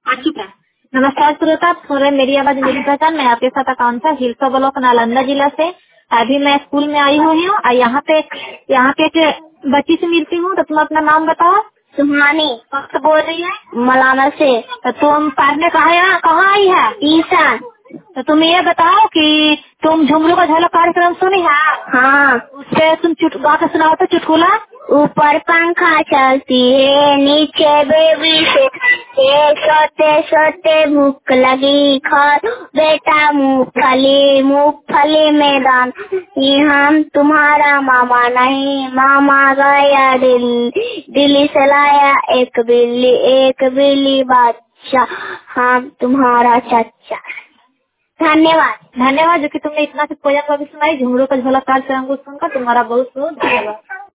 चुप रहा। नमस्कार श्रोता, सुन रहे मेरी आवाज मेरी पहचान। मैं आपके साथ आकांक्षा, हिलसा ब्लॉक नालंदा जिला से। अभी मैं स्कूल में आई हुई हूँ और यहाँ पे एक बच्ची से मिलती हूँ। तो तुम अपना नाम बताओ। सुहानी। कहाँ से बोल रही है? मलाना से। तो तुम पढ़ने कहाँ आई है? ईशान। तो तुम ये बताओ कि तुम झुमरू का झलक कार्यक्रम सुनी है? हाँ। उससे तुम गा के सुनाओ तो चुटकुला। ऊपर पंखा चलती है, नीचे बेबी से सोते सोते भूख लगी, खा बेटा मूंगफली, मूंगफली में दान। ये हम तुम्हारा मामा नहीं, मामा गया दिल्ली से लाया एक बिल्ली बादशाह, हम तुम्हारा चचा। धन्यवाद जो कि तुमने इतना से पोयम भी सुनाई। झुमरू का झलक कार्यक्रम को सुनकर तुम्हारा बहुत बहुत धन्यवाद।